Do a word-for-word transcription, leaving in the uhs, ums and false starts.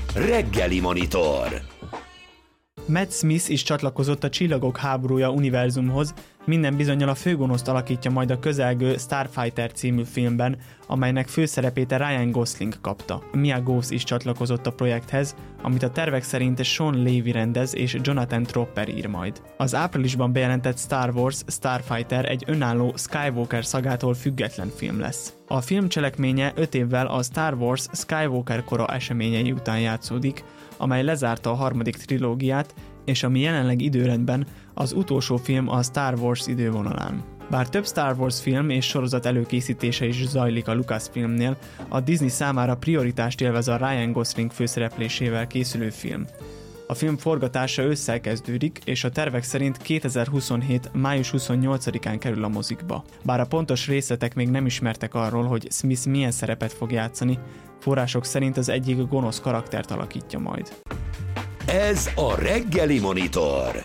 Reggeli Monitor. Matt Smith is csatlakozott a Csillagok háborúja univerzumhoz, minden bizonnyal a főgonoszt alakítja majd a közelgő Starfighter című filmben, amelynek főszerepét Ryan Gosling kapta. Mia Goth is csatlakozott a projekthez, amit a tervek szerint Sean Levy rendez és Jonathan Tropper ír majd. Az áprilisban bejelentett Star Wars Starfighter egy önálló Skywalker szagától független film lesz. A film cselekménye öt évvel a Star Wars Skywalker kora eseményei után játszódik, amely lezárta a harmadik trilógiát, és ami jelenleg időrendben az utolsó film a Star Wars idővonalán. Bár több Star Wars film és sorozat előkészítése is zajlik a Lucasfilmnél, a Disney számára prioritást élvez a Ryan Gosling főszereplésével készülő film. A film forgatása ősszel kezdődik, és a tervek szerint kétezer-huszonhét. május huszonnyolcadikán kerül a mozikba. Bár a pontos részletek még nem ismertek arról, hogy Smith milyen szerepet fog játszani, források szerint az egyik gonosz karaktert alakítja majd. Ez a Reggeli Monitor.